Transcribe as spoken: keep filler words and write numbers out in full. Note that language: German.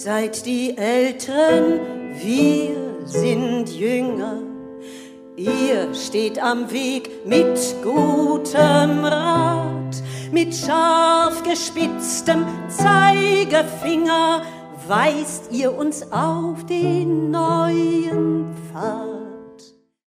seid die Älteren, wir sind jünger. Ihr steht am Weg mit gutem Rat, mit scharf gespitztem Zeigefinger weist ihr uns auf den neuen Pfad.